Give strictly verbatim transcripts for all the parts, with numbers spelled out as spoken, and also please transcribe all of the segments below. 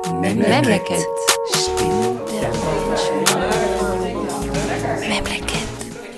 Memleket. Stimmen der Menschen. Memleket.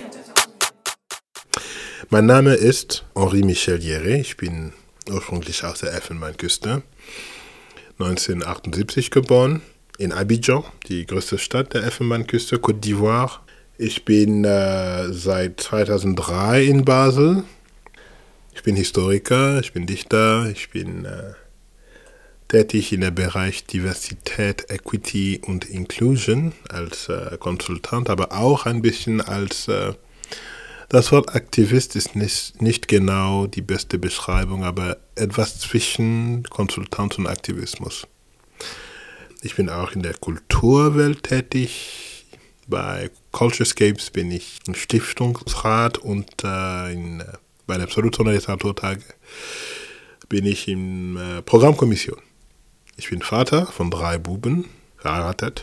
Mein Name ist Henri Michel Jerret. Ich bin ursprünglich aus der Elfenbeinküste. neunzehnhundertachtundsiebzig geboren, in Abidjan, die größte Stadt der Elfenbeinküste, Côte d'Ivoire. Ich bin äh, seit zweitausenddrei in Basel. Ich bin Historiker, ich bin Dichter, ich bin äh, tätig in dem Bereich Diversität, Equity und Inclusion als äh, Konsultant, aber auch ein bisschen als, äh, das Wort Aktivist ist nicht, nicht genau die beste Beschreibung, aber etwas zwischen Konsultant und Aktivismus. Ich bin auch in der Kulturwelt tätig. Bei Culturescapes bin ich im Stiftungsrat und äh, in, äh, bei der Pseudotonalität bin ich in äh, Programmkommission. Ich bin Vater von drei Buben, verheiratet.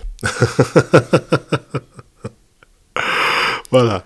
Voilà.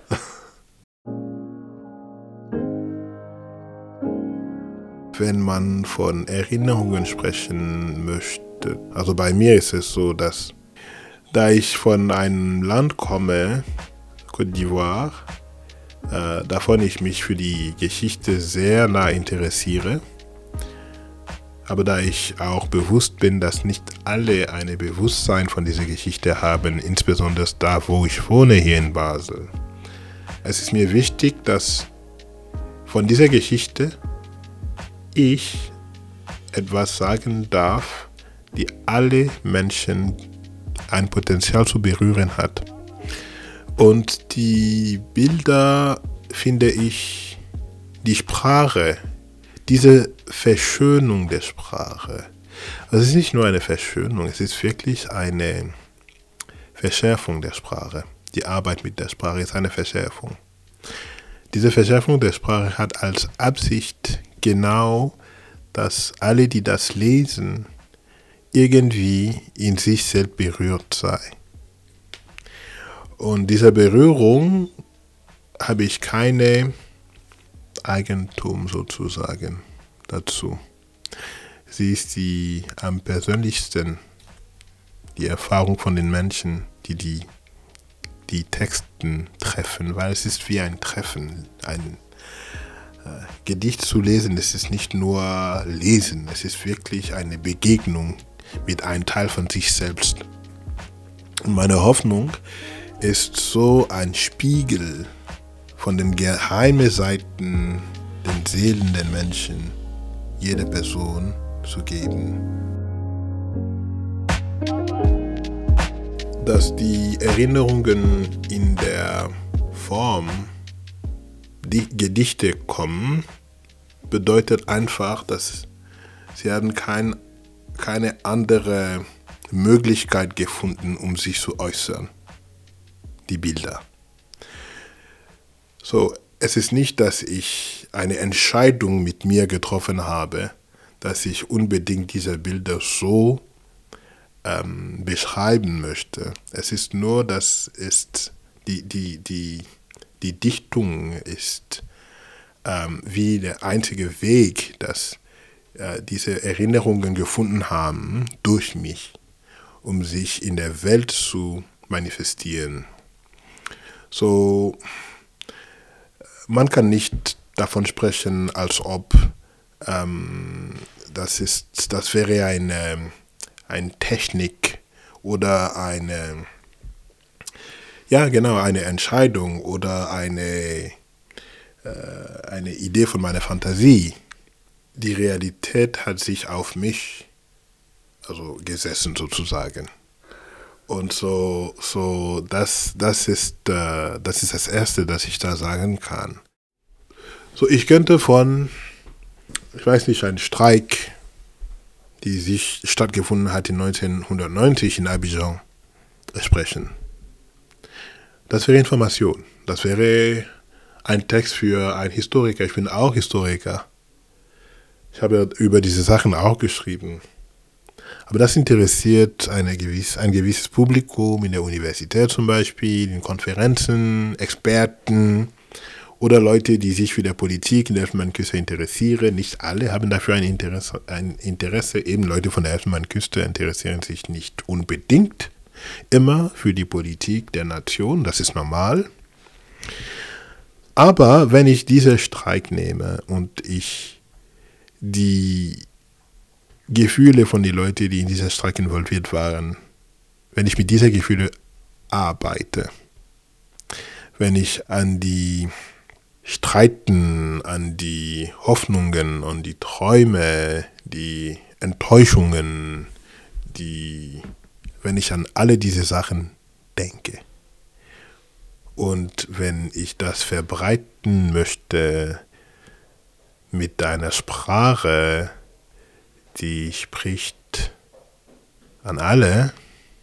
Wenn man von Erinnerungen sprechen möchte, also bei mir ist es so, dass da ich von einem Land komme, Côte d'Ivoire, äh, davon ich mich für die Geschichte sehr nah interessiere, aber da ich auch bewusst bin, dass nicht alle ein Bewusstsein von dieser Geschichte haben, insbesondere da, wo ich wohne, hier in Basel. Es ist mir wichtig, dass von dieser Geschichte ich etwas sagen darf, die alle Menschen ein Potenzial zu berühren hat. Und die Bilder, finde ich, die Sprache, diese Verschönung der Sprache, also es ist nicht nur eine Verschönung, es ist wirklich eine Verschärfung der Sprache. Die Arbeit mit der Sprache ist eine Verschärfung. Diese Verschärfung der Sprache hat als Absicht genau, dass alle, die das lesen, irgendwie in sich selbst berührt sei. Und dieser Berührung habe ich keine Eigentum sozusagen dazu. Sie ist die am persönlichsten, die Erfahrung von den Menschen, die die, die Texten treffen, weil es ist wie ein Treffen, ein äh, Gedicht zu lesen, es ist nicht nur Lesen, es ist wirklich eine Begegnung mit einem Teil von sich selbst. Und meine Hoffnung ist so ein Spiegel von den geheimen Seiten, den Seelen der Menschen, jeder Person zu geben. Dass die Erinnerungen in der Form, die Gedichte kommen, bedeutet einfach, dass sie haben kein, keine andere Möglichkeit gefunden, um sich zu äußern. Die Bilder. So, es ist nicht, dass ich eine Entscheidung mit mir getroffen habe, dass ich unbedingt diese Bilder so ähm, beschreiben möchte. Es ist nur, dass es die, die, die, die Dichtung ist ähm, wie der einzige Weg, dass äh, diese Erinnerungen gefunden haben durch mich, um sich in der Welt zu manifestieren. So, man kann nicht davon sprechen, als ob ähm, das ist, das wäre eine, eine Technik oder eine, ja genau, eine Entscheidung oder eine, äh, eine Idee von meiner Fantasie. Die Realität hat sich auf mich, also gesessen sozusagen. Und so, so das, das, ist, äh, das ist das Erste, das ich da sagen kann. So, ich könnte von, ich weiß nicht, einem Streik, die sich stattgefunden hat in neunzehnhundertneunzig in Abidjan, sprechen. Das wäre Information. Das wäre ein Text für einen Historiker. Ich bin auch Historiker. Ich habe über diese Sachen auch geschrieben. Aber das interessiert eine gewiss, ein gewisses Publikum in der Universität zum Beispiel, in Konferenzen, Experten Oder Leute, die sich für die Politik in der Elfenbeinküste interessieren. Nicht alle haben dafür ein Interesse, ein Interesse. Eben Leute von der Elfenbeinküste interessieren sich nicht unbedingt immer für die Politik der Nation. Das ist normal. Aber wenn ich diesen Streik nehme und ich die Gefühle von den Leuten, die in dieser Streik involviert waren, wenn ich mit diesen Gefühlen arbeite, wenn ich an die Streiten, an die Hoffnungen, an die Träume, die Enttäuschungen, die, wenn ich an alle diese Sachen denke und wenn ich das verbreiten möchte mit einer Sprache, die spricht an alle,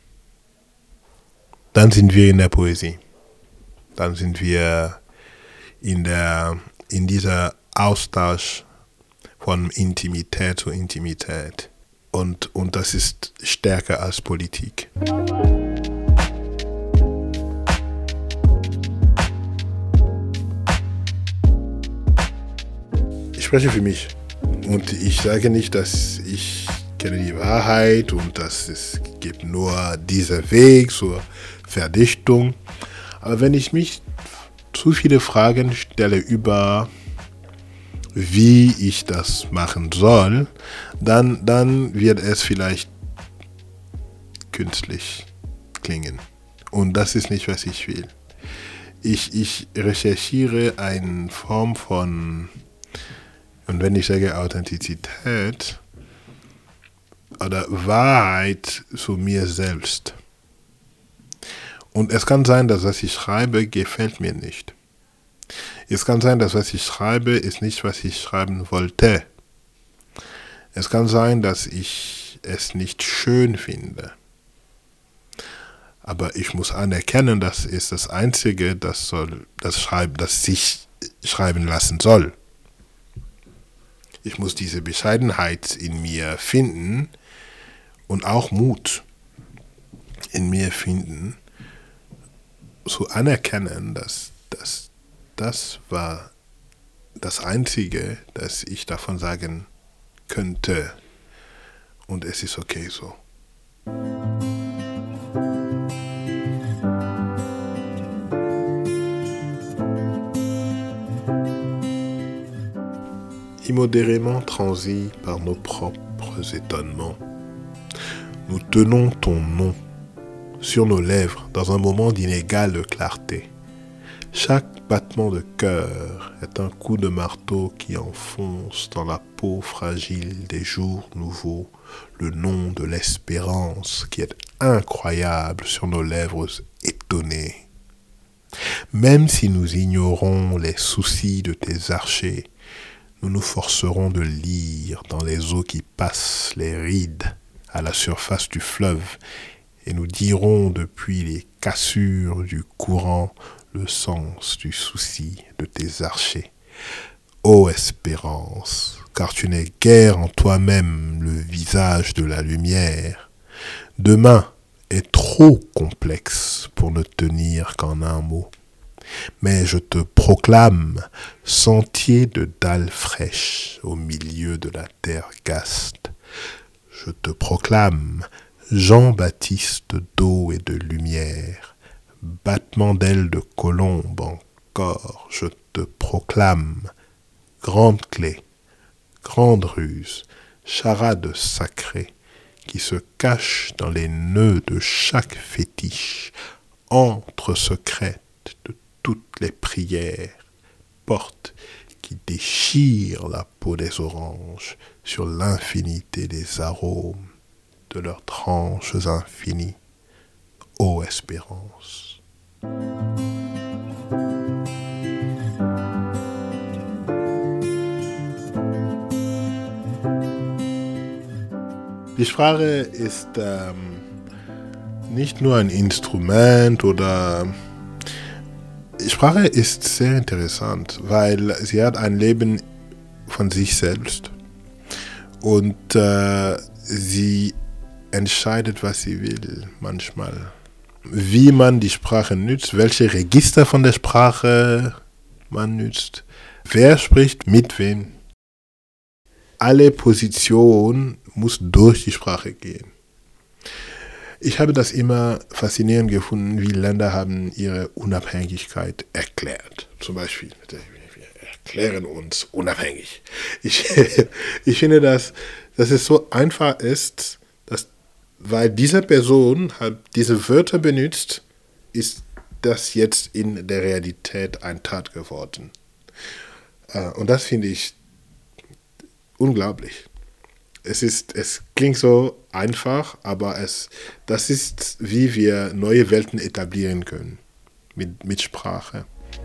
dann sind wir in der Poesie. Dann sind wir in der in dieser Austausch von Intimität zu Intimität. Und, und das ist stärker als Politik. Ich spreche für mich. Und ich sage nicht, dass ich kenne die Wahrheit und dass es gibt nur diesen Weg zur Verdichtung. Aber wenn ich mich zu viele Fragen stelle über, wie ich das machen soll, dann, dann wird es vielleicht künstlich klingen. Und das ist nicht, was ich will. Ich, ich recherchiere eine Form von, und wenn ich sage Authentizität oder Wahrheit zu mir selbst. Und es kann sein, dass was ich schreibe, gefällt mir nicht. Es kann sein, dass was ich schreibe, ist nicht, was ich schreiben wollte. Es kann sein, dass ich es nicht schön finde. Aber ich muss anerkennen, das ist das Einzige, das soll, das schreiben, das sich schreiben lassen soll. Ich muss diese Bescheidenheit in mir finden und auch Mut in mir finden, zu anerkennen, dass, dass das war das Einzige, das ich davon sagen könnte. Und es ist okay so. Immodérément transis par nos propres étonnements, nous tenons ton nom sur nos lèvres dans un moment d'inégale clarté. Chaque battement de cœur est un coup de marteau qui enfonce dans la peau fragile des jours nouveaux le nom de l'espérance qui est incroyable sur nos lèvres étonnées. Même si nous ignorons les soucis de tes archers, nous nous forcerons de lire dans les eaux qui passent les rides à la surface du fleuve et nous dirons depuis les cassures du courant le sens du souci de tes archers. Ô espérance, car tu n'es guère en toi-même le visage de la lumière. Demain est trop complexe pour ne tenir qu'en un mot. Mais je te proclame sentier de dalles fraîches au milieu de la terre gaste. Je te proclame Jean-Baptiste d'eau et de lumière, battement d'ailes de colombe encore, je te proclame grande clé, grande ruse, charade sacrée qui se cache dans les nœuds de chaque fétiche, entre secrète de toutes les prières, porte qui déchire la peau des oranges sur l'infinité des arômes de leurs tranches infinies. Ô espérance. Die Sprache ist ähm, nicht nur ein Instrument oder... Die Sprache ist sehr interessant, weil sie hat ein Leben von sich selbst und äh, sie entscheidet, was sie will manchmal. Wie man die Sprache nutzt, welche Register von der Sprache man nützt, wer spricht mit wem. Alle Positionen muss durch die Sprache gehen. Ich habe das immer faszinierend gefunden, wie Länder haben ihre Unabhängigkeit erklärt. Zum Beispiel, wir erklären uns unabhängig. Ich, ich finde, dass, dass es so einfach ist, dass, weil diese Person halt diese Wörter benutzt, ist das jetzt in der Realität ein Tat geworden. Und das finde ich unglaublich. Es ist, es klingt so einfach, aber es, das ist, wie wir neue Welten etablieren können mit, mit Sprache.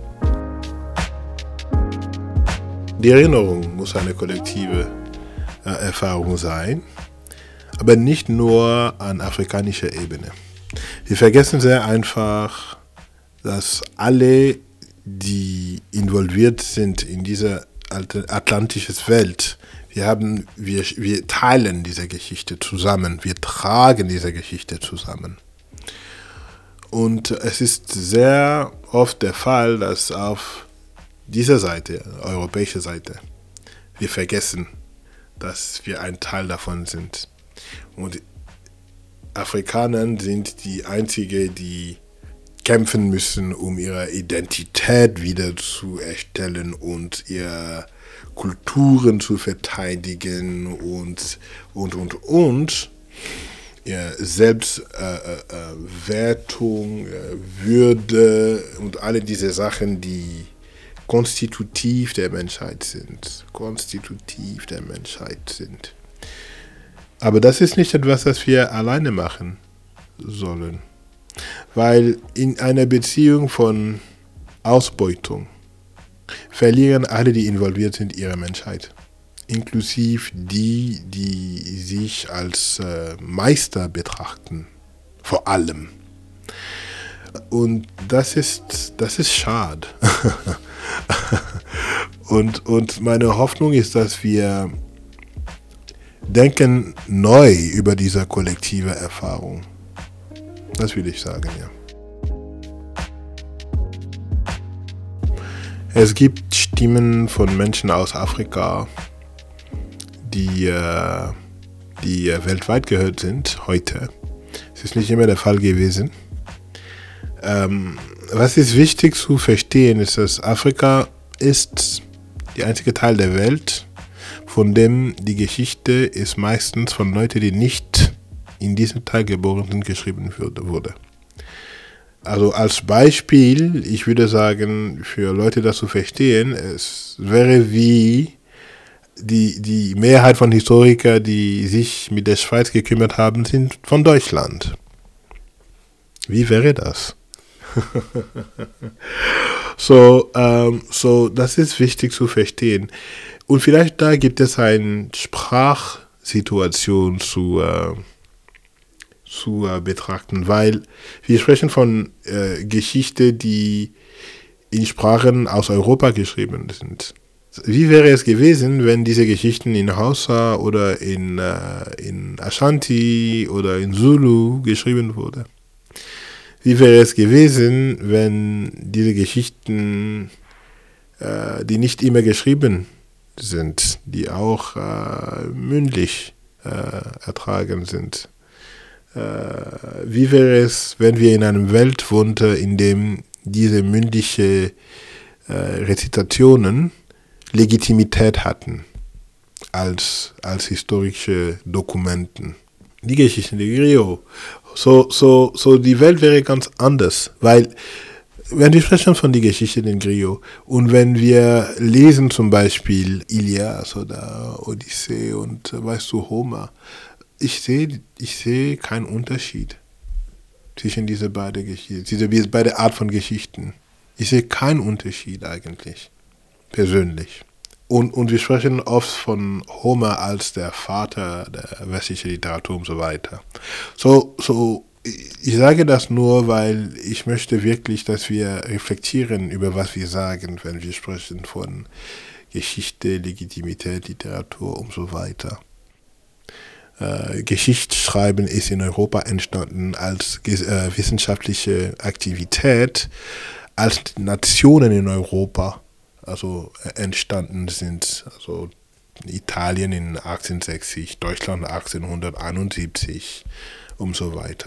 Die Erinnerung muss eine kollektive äh, Erfahrung sein, aber nicht nur an afrikanischer Ebene. Wir vergessen sehr einfach, dass alle, die involviert sind in diese atlantische Welt, Wir, haben, wir, wir teilen diese Geschichte zusammen, wir tragen diese Geschichte zusammen. Und es ist sehr oft der Fall, dass auf dieser Seite, europäischer Seite, wir vergessen, dass wir ein Teil davon sind. Und Afrikaner sind die Einzigen, die kämpfen müssen, um ihre Identität wieder zu erstellen und ihre Kulturen zu verteidigen und, und, und, und. Ja, Selbstwertung, äh, äh, Würde und alle diese Sachen, die konstitutiv der Menschheit sind. Konstitutiv der Menschheit sind. Aber das ist nicht etwas, das wir alleine machen sollen. Weil in einer Beziehung von Ausbeutung verlieren alle, die involviert sind, ihre Menschheit. Inklusive die, die sich als äh, Meister betrachten. Vor allem. Und das ist, das ist schade. und, und meine Hoffnung ist, dass wir denken neu über diese kollektive Erfahrung. Das will ich sagen, ja. Es gibt Stimmen von Menschen aus Afrika, die, äh, die weltweit gehört sind, heute. Es ist nicht immer der Fall gewesen. Ähm, was ist wichtig zu verstehen, ist, dass Afrika ist der einzige Teil der Welt, von dem die Geschichte ist meistens von Leuten, die nicht in diesem Teil geboren sind, geschrieben wurde. Also als Beispiel, ich würde sagen, für Leute das zu verstehen, es wäre wie die, die Mehrheit von Historikern, die sich mit der Schweiz gekümmert haben, sind von Deutschland. Wie wäre das? so, ähm, so, das ist wichtig zu verstehen. Und vielleicht da gibt es eine Sprachsituation zu äh, zu äh, betrachten, weil wir sprechen von äh, Geschichte, die in Sprachen aus Europa geschrieben sind. Wie wäre es gewesen, wenn diese Geschichten in Hausa oder in, äh, in Ashanti oder in Zulu geschrieben wurden? Wie wäre es gewesen, wenn diese Geschichten, äh, die nicht immer geschrieben sind, die auch äh, mündlich äh, ertragen sind, wie wäre es, wenn wir in einer Welt wohnten, in dem diese mündlichen äh, Rezitationen Legitimität hatten als, als historische Dokumenten? Die Geschichten der Griot. So, so, so die Welt wäre ganz anders, weil wenn wir sprechen von der Geschichte der Griot und wenn wir lesen zum Beispiel Ilias oder Odyssee und weißt du, Homer, Ich sehe ich sehe keinen Unterschied zwischen diese beiden Geschichten, diese beide Art von Geschichten. Ich sehe keinen Unterschied eigentlich, persönlich. Und, und wir sprechen oft von Homer als der Vater der westlichen Literatur und so weiter. So, so, ich sage das nur, weil ich möchte wirklich, dass wir reflektieren über was wir sagen, wenn wir sprechen von Geschichte, Legitimität, Literatur und so weiter. Äh, Geschichtsschreiben ist in Europa entstanden als äh, wissenschaftliche Aktivität, als Nationen in Europa also entstanden sind. Also Italien in achtzehnhundertsechzig, Deutschland achtzehnhunderteinundsiebzig und so weiter.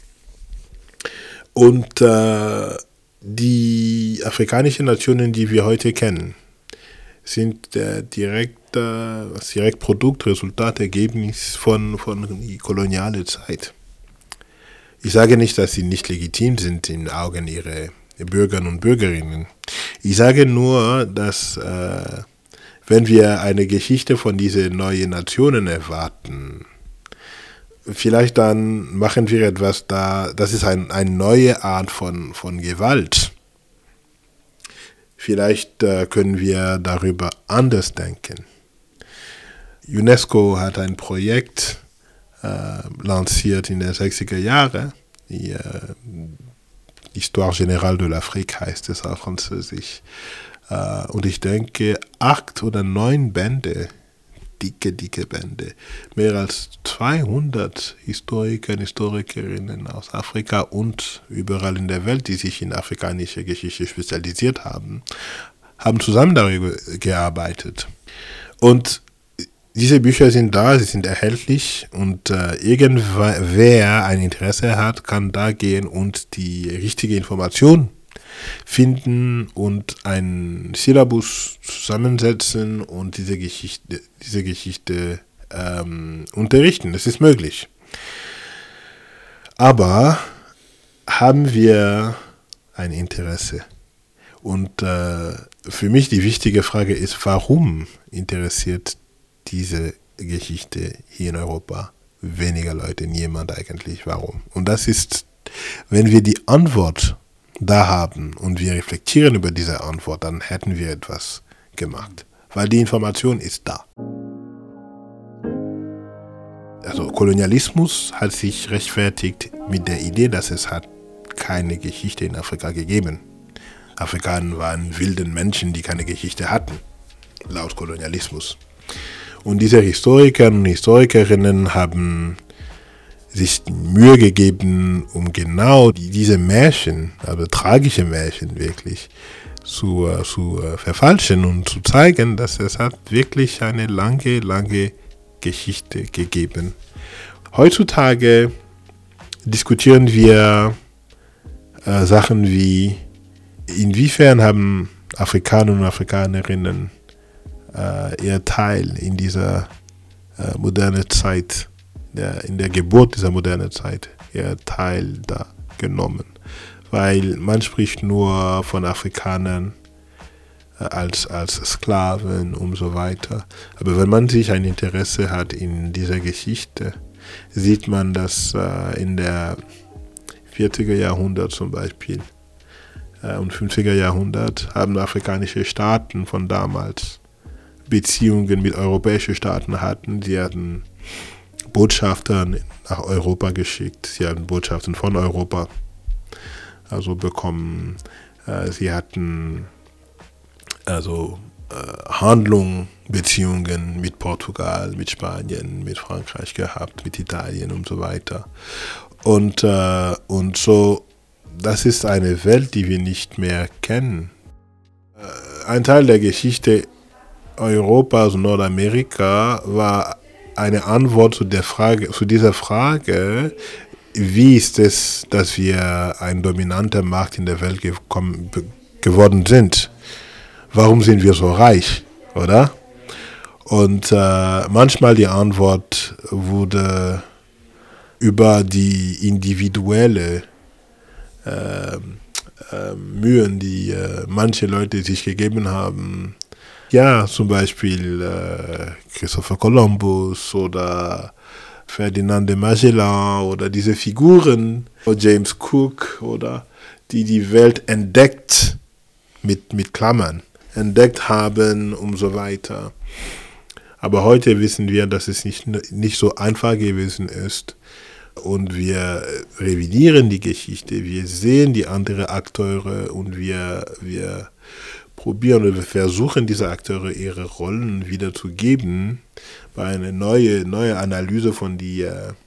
Und äh, die afrikanischen Nationen, die wir heute kennen, sind der direkte, das Direktprodukt, Resultat, Ergebnis von, von der kolonialen Zeit. Ich sage nicht, dass sie nicht legitim sind in den Augen ihrer Bürger und Bürgerinnen. Ich sage nur, dass äh, wenn wir eine Geschichte von diesen neuen Nationen erwarten, vielleicht dann machen wir etwas da, das ist ein, eine neue Art von, von Gewalt. Vielleicht äh, können wir darüber anders denken. UNESCO hat ein Projekt äh, lanciert in den sechziger Jahren, die äh, Histoire Générale de l'Afrique heißt es auf Französisch. Uh, und ich denke, acht oder neun Bände, dicke, dicke Bände, mehr als zweihundert Historiker und Historikerinnen aus Afrika und überall in der Welt, die sich in afrikanische Geschichte spezialisiert haben, haben zusammen darüber gearbeitet. Und diese Bücher sind da, sie sind erhältlich und äh, irgendwer ein Interesse hat, kann da gehen und die richtige Information finden und einen Syllabus zusammensetzen und diese Geschichte, diese Geschichte ähm, unterrichten. Das ist möglich. Aber haben wir ein Interesse? Und äh, für mich die wichtige Frage ist, warum interessiert diese Geschichte hier in Europa weniger Leute, niemand eigentlich? Warum? Und das ist, wenn wir die Antwort da haben und wir reflektieren über diese Antwort, dann hätten wir etwas gemacht. Weil die Information ist da. Also Kolonialismus hat sich rechtfertigt mit der Idee, dass es hat keine Geschichte in Afrika gegeben. Afrikaner waren wilden Menschen, die keine Geschichte hatten, laut Kolonialismus. Und diese Historiker und Historikerinnen haben sich Mühe gegeben, um genau diese Märchen, also tragische Märchen wirklich, zu, uh, zu uh, verfalschen und zu zeigen, dass es hat wirklich eine lange, lange Geschichte gegeben. Heutzutage diskutieren wir uh, Sachen wie, inwiefern haben Afrikaner und Afrikanerinnen uh, ihr Teil in dieser uh, modernen Zeit, Der, in der Geburt dieser modernen Zeit ihr Teil da genommen. Weil man spricht nur von Afrikanern äh, als, als Sklaven und so weiter. Aber wenn man sich ein Interesse hat in dieser Geschichte, sieht man, dass äh, in der vierziger Jahrhundert zum Beispiel äh, und fünfziger Jahrhundert haben afrikanische Staaten von damals Beziehungen mit europäischen Staaten hatten. Sie hatten Botschafter nach Europa geschickt. Sie hatten Botschaften von Europa also bekommen. Äh, sie hatten also äh, Handlungen, Beziehungen mit Portugal, mit Spanien, mit Frankreich gehabt, mit Italien und so weiter. Und, äh, und so, das ist eine Welt, die wir nicht mehr kennen. Äh, ein Teil der Geschichte Europas und Nordamerika war eine Antwort zu der Frage, zu dieser Frage, wie ist es, dass wir ein dominanter Markt in der Welt gekommen, geworden sind? Warum sind wir so reich, oder? Und äh, manchmal die Antwort wurde über die individuelle äh, äh, Mühen, die äh, manche Leute sich gegeben haben. Ja, zum Beispiel äh, Christopher Columbus oder Ferdinand de Magellan oder diese Figuren, oder James Cook, oder die die Welt entdeckt, mit, mit Klammern, entdeckt haben und so weiter. Aber heute wissen wir, dass es nicht, nicht so einfach gewesen ist. Und wir revidieren die Geschichte, wir sehen die anderen Akteure und wir, wir probieren oder wir versuchen, diese Akteure ihre Rollen wiederzugeben bei einer neuen neue Analyse von, die,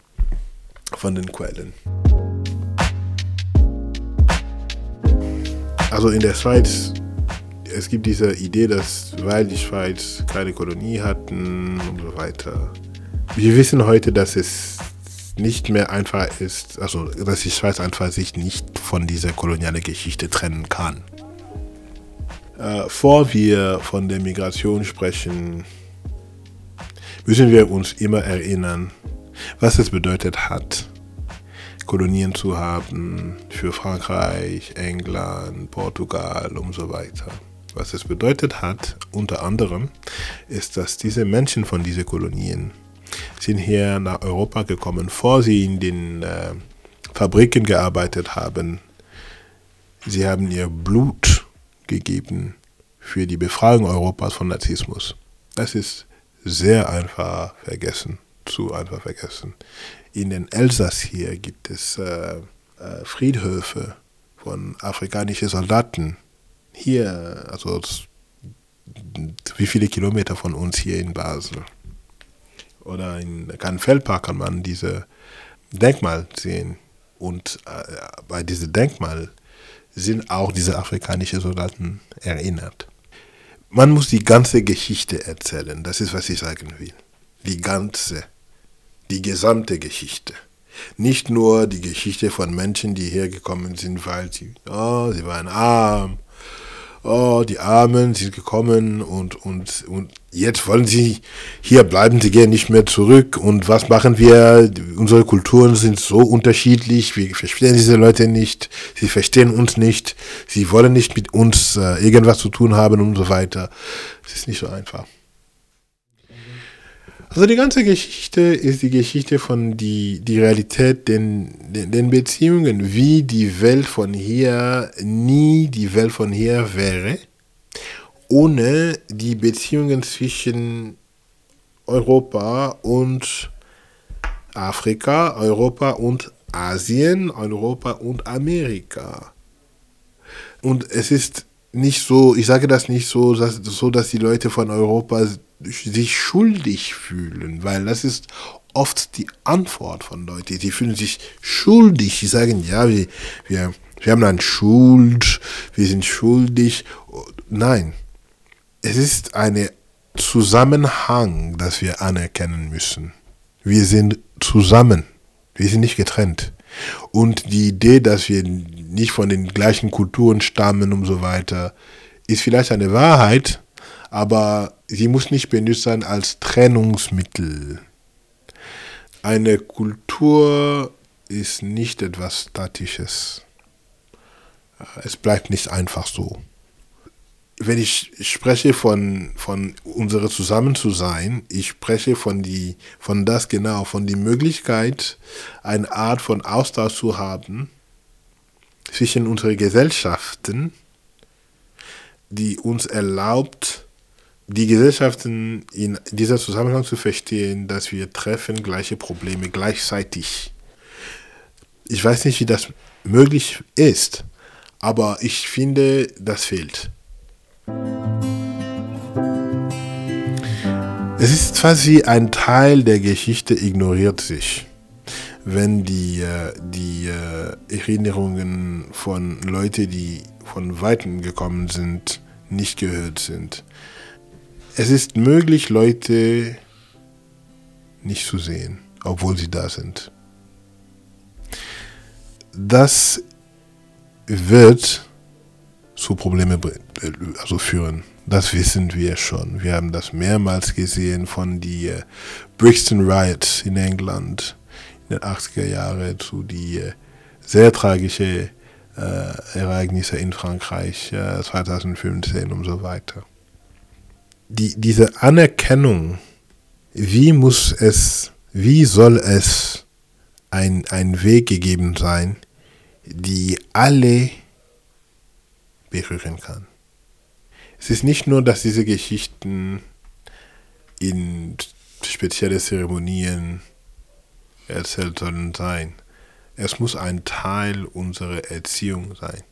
von den Quellen. Also in der Schweiz es gibt diese Idee, dass weil die Schweiz keine Kolonie hatten und so weiter. Wir wissen heute, dass es nicht mehr einfach ist, also dass die Schweiz einfach sich nicht von dieser kolonialen Geschichte trennen kann. Äh, bevor wir von der Migration sprechen, müssen wir uns immer erinnern, was es bedeutet hat, Kolonien zu haben für Frankreich, England, Portugal und so weiter. Was es bedeutet hat, unter anderem, ist, dass diese Menschen von diesen Kolonien sind hier nach Europa gekommen, bevor sie in den äh, Fabriken gearbeitet haben. Sie haben ihr Blut gegeben für die Befreiung Europas von Narzissmus. Das ist sehr einfach vergessen, zu einfach vergessen. In den Elsass hier gibt es äh, äh, Friedhöfe von afrikanischen Soldaten. Hier, also wie viele Kilometer von uns hier in Basel. Oder in Canfeldpark kann man diese Denkmal sehen. Und äh, bei diesem Denkmal sind auch diese afrikanischen Soldaten erinnert. Man muss die ganze Geschichte erzählen, das ist, was ich sagen will. Die ganze, die gesamte Geschichte. Nicht nur die Geschichte von Menschen, die hergekommen sind, weil sie, oh, sie waren arm. Oh, die Armen sind gekommen und, und, und jetzt wollen sie hier bleiben, sie gehen nicht mehr zurück. Und was machen wir? Unsere Kulturen sind so unterschiedlich, wir verstehen diese Leute nicht, sie verstehen uns nicht, sie wollen nicht mit uns äh, irgendwas zu tun haben und so weiter. Es ist nicht so einfach. Also die ganze Geschichte ist die Geschichte von die, die Realität, den, den, den Beziehungen, wie die Welt von hier nie die Welt von hier wäre, ohne die Beziehungen zwischen Europa und Afrika, Europa und Asien, Europa und Amerika. Und es ist nicht so, ich sage das nicht so, dass, so, dass die Leute von Europa sich schuldig fühlen, weil das ist oft die Antwort von Leuten. Sie fühlen sich schuldig, sie sagen, ja, wir, wir, wir haben eine Schuld, wir sind schuldig. Nein, es ist ein Zusammenhang, das wir anerkennen müssen. Wir sind zusammen, wir sind nicht getrennt. Und die Idee, dass wir nicht von den gleichen Kulturen stammen und so weiter, ist vielleicht eine Wahrheit, aber sie muss nicht benutzt sein als Trennungsmittel. Eine Kultur ist nicht etwas Statisches. Es bleibt nicht einfach so. Wenn ich spreche von, von unserem Zusammenzusein, ich spreche von, die, von das genau, von der Möglichkeit, eine Art von Austausch zu haben zwischen unseren Gesellschaften, die uns erlaubt, die Gesellschaften in dieser Zusammenhang zu verstehen, dass wir treffen gleiche Probleme gleichzeitig. Ich weiß nicht, wie das möglich ist, aber ich finde, das fehlt. Es ist quasi ein Teil der Geschichte ignoriert sich, wenn die, die Erinnerungen von Leuten, die von Weitem gekommen sind, nicht gehört sind. Es ist möglich, Leute nicht zu sehen, obwohl sie da sind. Das wird zu Problemen also führen. Das wissen wir schon. Wir haben das mehrmals gesehen von den Brixton Riots in England in den achtziger Jahren zu den sehr tragischen äh, Ereignisse in Frankreich äh, zweitausendfünfzehn und so weiter. Die, diese Anerkennung, wie muss es, wie soll es ein, ein Weg gegeben sein, die alle berühren kann. Es ist nicht nur, dass diese Geschichten in spezielle Zeremonien erzählt sollen sein. Es muss ein Teil unserer Erziehung sein.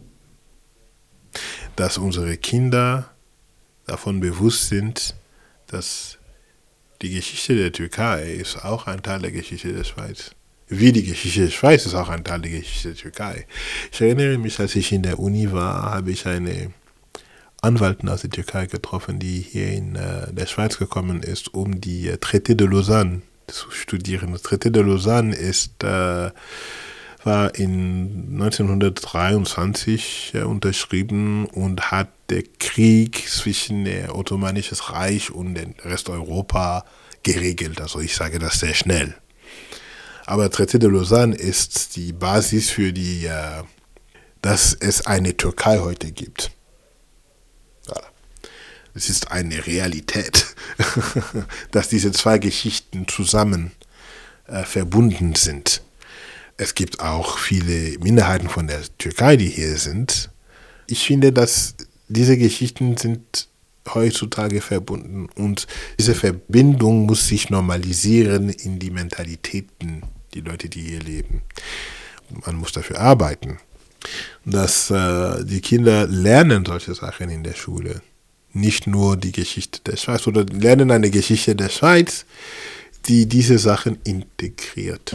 Dass unsere Kinder davon bewusst sind, dass die Geschichte der Türkei ist auch ein Teil der Geschichte der Schweiz. Wie die Geschichte der Schweiz ist auch ein Teil der Geschichte der Türkei. Ich erinnere mich, als ich in der Uni war, habe ich eine Anwältin aus der Türkei getroffen, die hier in äh, der Schweiz gekommen ist, um die äh, Traité de Lausanne zu studieren. Das Traité de Lausanne ist, äh, war in neunzehnhundertdreiundzwanzig äh, unterschrieben und hat den Krieg zwischen dem Ottomanischen Reich und dem Rest Europa geregelt. Also ich sage das sehr schnell. Aber Traité de Lausanne ist die Basis für die, äh, dass es eine Türkei heute gibt. Voilà. Es ist eine Realität, dass diese zwei Geschichten zusammen äh, verbunden sind. Es gibt auch viele Minderheiten von der Türkei, die hier sind. Ich finde, dass diese Geschichten sind heutzutage verbunden und diese Verbindung muss sich normalisieren in die Mentalitäten, die Leute, die hier leben. Man muss dafür arbeiten, dass äh, die Kinder lernen solche Sachen in der Schule. Nicht nur die Geschichte der Schweiz oder lernen eine Geschichte der Schweiz, die diese Sachen integriert.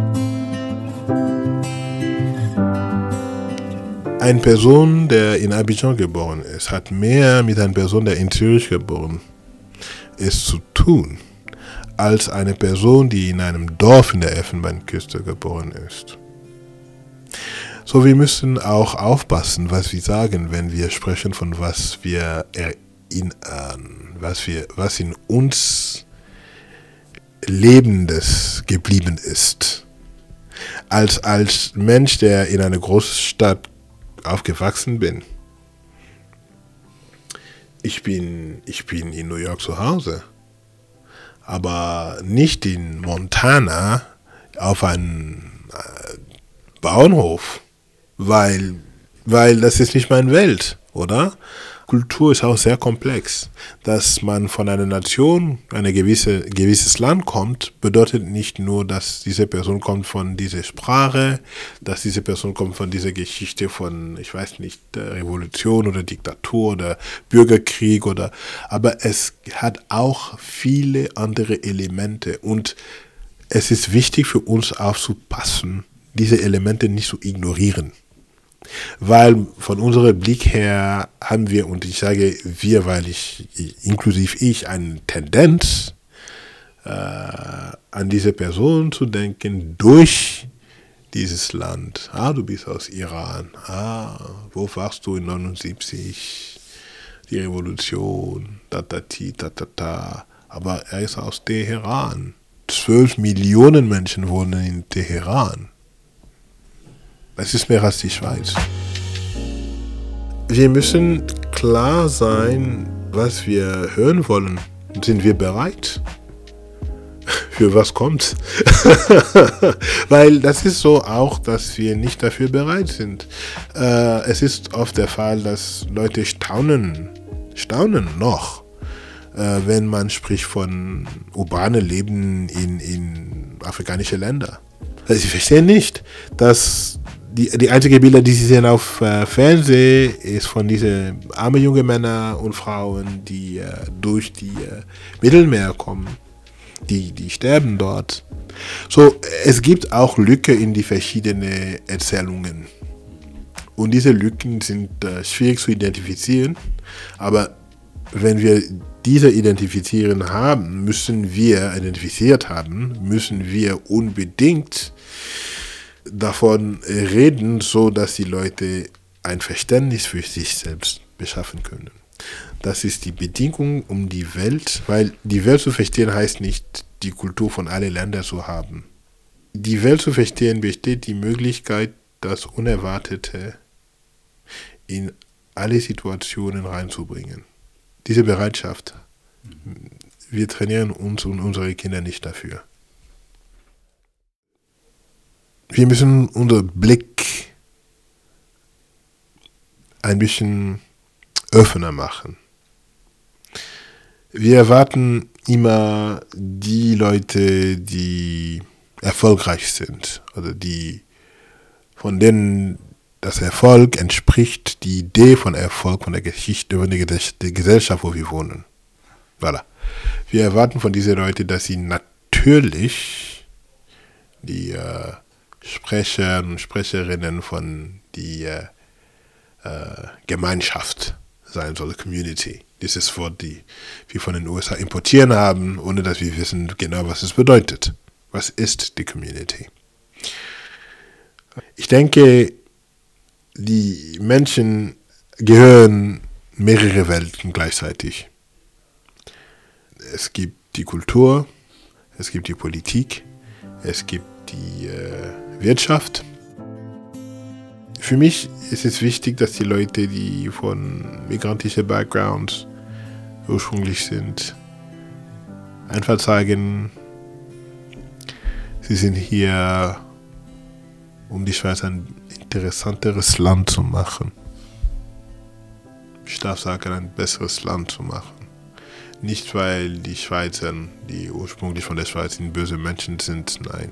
Eine Person, der in Abidjan geboren ist, hat mehr mit einer Person, der in Zürich geboren ist, zu tun, als eine Person, die in einem Dorf in der Elfenbeinküste geboren ist. So, wir müssen auch aufpassen, was wir sagen, wenn wir sprechen von was wir erinnern, was wir, was in uns Lebendes geblieben ist. Als, als Mensch, der in einer Großstadt aufgewachsen bin. Ich bin, ich bin in New York zu Hause, aber nicht in Montana auf einem äh, Bauernhof, weil, weil das ist nicht meine Welt, oder? Kultur ist auch sehr komplex. Dass man von einer Nation, ein gewisse, gewisses Land kommt, bedeutet nicht nur, dass diese Person kommt von dieser Sprache, dass diese Person kommt von dieser Geschichte von, ich weiß nicht, Revolution oder Diktatur oder Bürgerkrieg oder, aber es hat auch viele andere Elemente und es ist wichtig für uns aufzupassen, diese Elemente nicht zu ignorieren. Weil von unserem Blick her haben wir, und ich sage wir, weil ich, inklusive ich, eine Tendenz, äh, an diese Person zu denken durch dieses Land. Ah, du bist aus Iran. Ah, wo warst du in neunundsiebzig? Die Revolution, tatati, tatata. Aber er ist aus Teheran. Zwölf Millionen Menschen wohnen in Teheran. Es ist mehr als die Schweiz. Wir müssen klar sein, was wir hören wollen. Sind wir bereit? Für was kommt? Weil das ist so auch, dass wir nicht dafür bereit sind. Äh, es ist oft der Fall, dass Leute staunen, staunen noch, äh, wenn man spricht von urbanem Leben in, in afrikanischen Ländern. Also sie verstehen nicht, dass Die, die einzige Bilder, die sie sehen auf äh, Fernsehen, ist von diesen armen jungen Männern und Frauen, die äh, durch die äh, Mittelmeer kommen. Die, die sterben dort. So, es gibt auch Lücken in die verschiedenen Erzählungen. Und diese Lücken sind äh, schwierig zu identifizieren. Aber wenn wir diese identifizieren haben, müssen wir, identifiziert haben, müssen wir unbedingt davon reden, so dass die Leute ein Verständnis für sich selbst beschaffen können. Das ist die Bedingung um die Welt, weil die Welt zu verstehen heißt nicht, die Kultur von allen Ländern zu haben. Die Welt zu verstehen besteht die Möglichkeit, das Unerwartete in alle Situationen reinzubringen. Diese Bereitschaft, wir trainieren uns und unsere Kinder nicht dafür. Wir müssen unseren Blick ein bisschen offener machen. Wir erwarten immer die Leute, die erfolgreich sind oder die, von denen das Erfolg entspricht, die Idee von Erfolg, von der Geschichte, von der Gesellschaft, wo wir wohnen. Voilà. Wir erwarten von diesen Leuten, dass sie natürlich die äh, Sprecher und Sprecherinnen von der äh, Gemeinschaft sein soll, Community. Dieses Wort, die wir von den U S A importieren haben, ohne dass wir wissen genau, was es bedeutet. Was ist die Community? Ich denke, die Menschen gehören mehrere Welten gleichzeitig. Es gibt die Kultur, es gibt die Politik, es gibt die äh, Wirtschaft. Für mich ist es wichtig, dass die Leute, die von migrantischen Backgrounds ursprünglich sind, einfach sagen, sie sind hier, um die Schweiz ein interessanteres Land zu machen. Ich darf sagen, ein besseres Land zu machen. Nicht, weil die Schweizer, die ursprünglich von der Schweiz sind, böse Menschen sind, nein.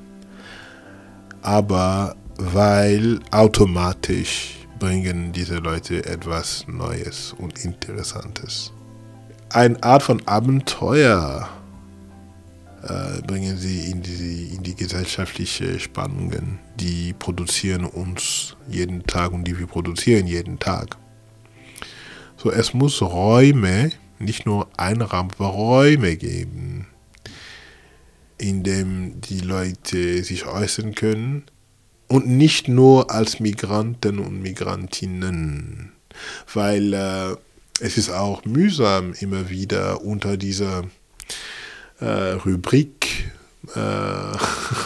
Aber weil automatisch bringen diese Leute etwas Neues und Interessantes. Eine Art von Abenteuer äh, bringen sie in die, in die gesellschaftlichen Spannungen. Die produzieren uns jeden Tag und die wir produzieren jeden Tag. So, es muss Räume, nicht nur ein Raum, aber Räume geben, in dem die Leute sich äußern können. Und nicht nur als Migranten und Migrantinnen, weil äh, es ist auch mühsam, immer wieder unter dieser äh, Rubrik äh,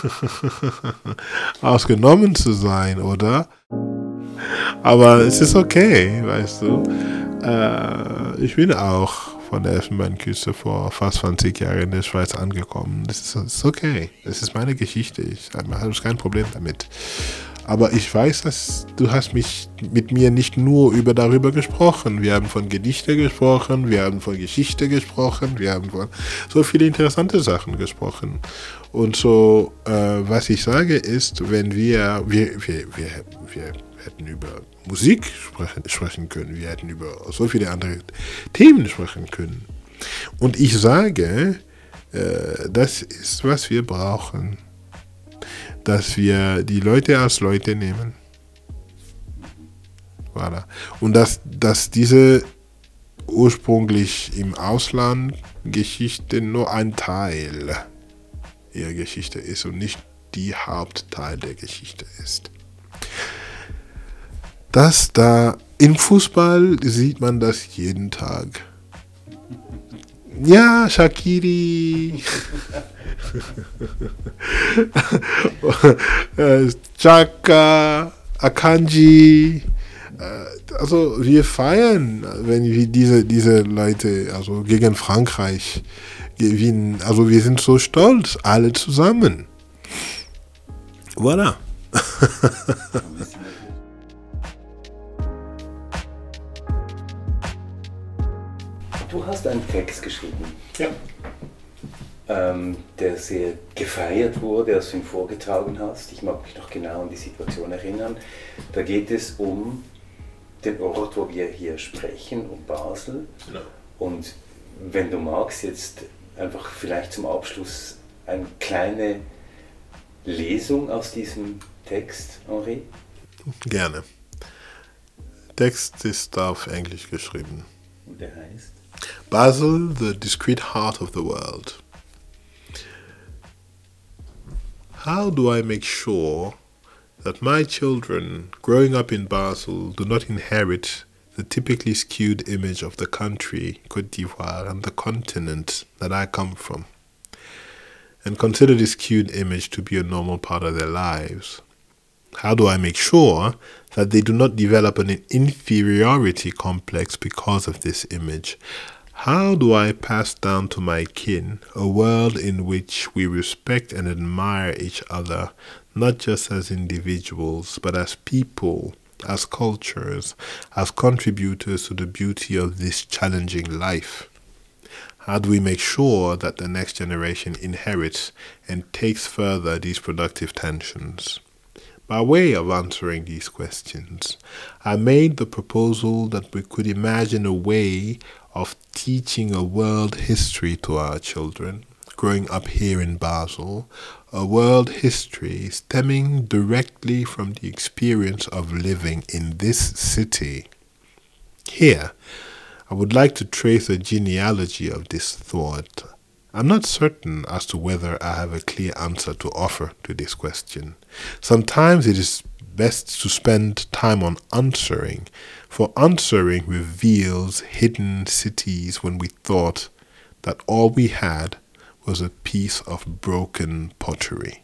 ausgenommen zu sein, oder? Aber es ist okay, weißt du. Äh, ich bin auch von der Elfenbeinküste vor fast zwanzig Jahren in der Schweiz angekommen. Das ist, das ist okay. Das ist meine Geschichte. Ich habe kein Problem damit. Aber ich weiß, dass du hast mich mit mir nicht nur über darüber gesprochen. Wir haben von Gedichte gesprochen, wir haben von Geschichte gesprochen, wir haben von so viele interessante Sachen gesprochen. Und so, äh, was ich sage ist, wenn wir, wir, wir, wir, wir hätten über Musik sprechen, sprechen können, wir hätten über so viele andere Themen sprechen können. Und ich sage, äh, das ist, was wir brauchen. Dass wir die Leute als Leute nehmen. Voilà. Und dass, dass diese ursprünglich im Ausland Geschichte nur ein Teil ihrer Geschichte ist und nicht die Hauptteil der Geschichte ist. Das da, im Fußball sieht man das jeden Tag. Ja, Shaqiri. Xhaka, Akanji. Also wir feiern, wenn wir diese, diese Leute also gegen Frankreich gewinnen. Also wir sind so stolz, alle zusammen. Voilà. Du hast einen Text geschrieben, Ja. ähm, der sehr gefeiert wurde, als du ihn vorgetragen hast. Ich mag mich noch genau an die Situation erinnern. Da geht es um den Ort, wo wir hier sprechen, um Basel. Genau. Und wenn du magst, jetzt einfach vielleicht zum Abschluss eine kleine Lesung aus diesem Text, Henri? Gerne. Text ist auf Englisch geschrieben. Und der heißt? Basel, the discrete heart of the world. How do I make sure that my children growing up in Basel do not inherit the typically skewed image of the country, Côte d'Ivoire, and the continent that I come from, and consider this skewed image to be a normal part of their lives? How do I make sure that they do not develop an inferiority complex because of this image? How do I pass down to my kin a world in which we respect and admire each other, not just as individuals, but as people, as cultures, as contributors to the beauty of this challenging life? How do we make sure that the next generation inherits and takes further these productive tensions? By way of answering these questions, I made the proposal that we could imagine a way of teaching a world history to our children, growing up here in Basel, a world history stemming directly from the experience of living in this city. Here, I would like to trace the genealogy of this thought. I'm not certain as to whether I have a clear answer to offer to this question. Sometimes it is best to spend time on answering, for answering reveals hidden cities when we thought that all we had was a piece of broken pottery.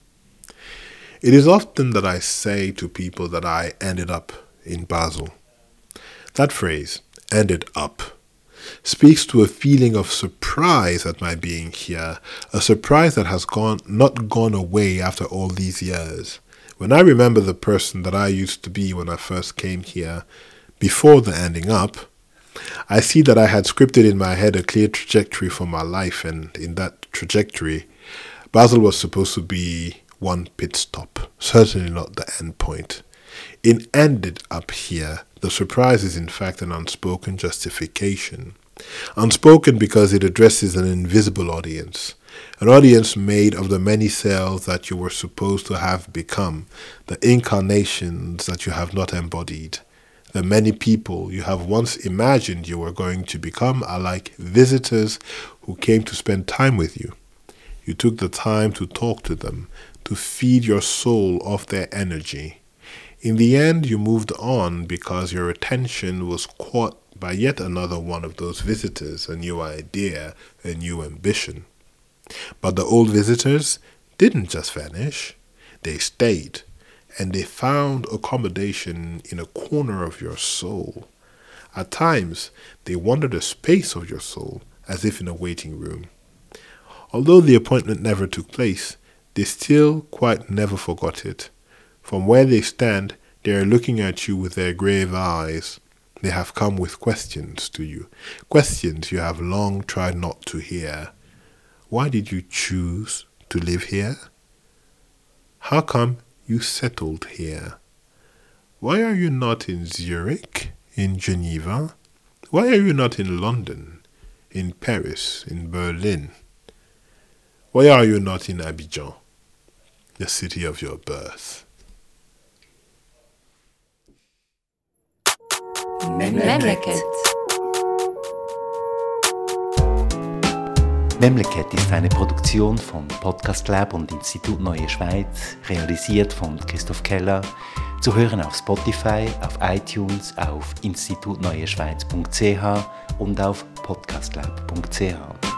It is often that I say to people that I ended up in Basel. That phrase, ended up, speaks to a feeling of surprise at my being here, a surprise that has gone not gone away after all these years. When I remember the person that I used to be when I first came here, before the ending up, I see that I had scripted in my head a clear trajectory for my life, and in that trajectory, Basel was supposed to be one pit stop, certainly not the end point. In ended up here, the surprise is in fact an unspoken justification. Unspoken because it addresses an invisible audience, an audience made of the many selves that you were supposed to have become, the incarnations that you have not embodied. The many people you have once imagined you were going to become are like visitors who came to spend time with you. You took the time to talk to them, to feed your soul off their energy. In the end, you moved on because your attention was caught by yet another one of those visitors, a new idea, a new ambition. But the old visitors didn't just vanish. They stayed, and they found accommodation in a corner of your soul. At times, they wandered a space of your soul, as if in a waiting room. Although the appointment never took place, they still quite never forgot it. From where they stand, they are looking at you with their grave eyes. They have come with questions to you, questions you have long tried not to hear. Why did you choose to live here? How come you settled here? Why are you not in Zurich, in Geneva? Why are you not in London, in Paris, in Berlin? Why are you not in Abidjan, the city of your birth? Memleket. Memleket ist eine Produktion von Podcast Lab und Institut Neue Schweiz, realisiert von Christoph Keller, zu hören auf Spotify, auf iTunes, auf institut neue schweiz punkt c h und auf podcastlab punkt c h.